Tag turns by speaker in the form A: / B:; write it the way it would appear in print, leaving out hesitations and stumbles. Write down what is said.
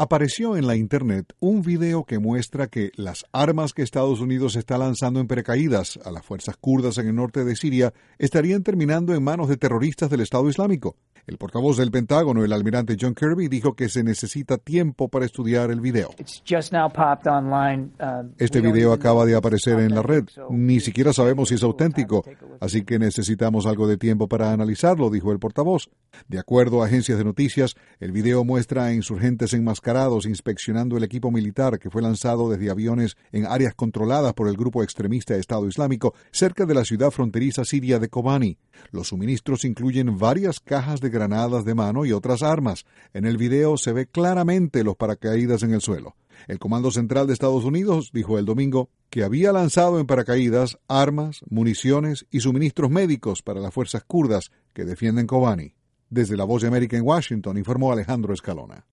A: Apareció en la Internet un video que muestra que las armas que Estados Unidos está lanzando en paracaídas a las fuerzas kurdas en el norte de Siria estarían terminando en manos de terroristas del Estado Islámico. El portavoz del Pentágono, el almirante John Kirby, dijo que se necesita tiempo para estudiar el video. Este video acaba de aparecer en la red. Ni siquiera sabemos si es auténtico, así que necesitamos algo de tiempo para analizarlo, dijo el portavoz. De acuerdo a agencias de noticias, el video muestra a insurgentes enmascarados inspeccionando el equipo militar que fue lanzado desde aviones en áreas controladas por el grupo extremista Estado Islámico cerca de la ciudad fronteriza siria de Kobani. Los suministros incluyen varias cajas de granadas de mano y otras armas. En el video se ve claramente los paracaídas en el suelo. El Comando Central de Estados Unidos dijo el domingo que había lanzado en paracaídas armas, municiones y suministros médicos para las fuerzas kurdas que defienden Kobani. Desde La Voz de América en Washington, informó Alejandro Escalona.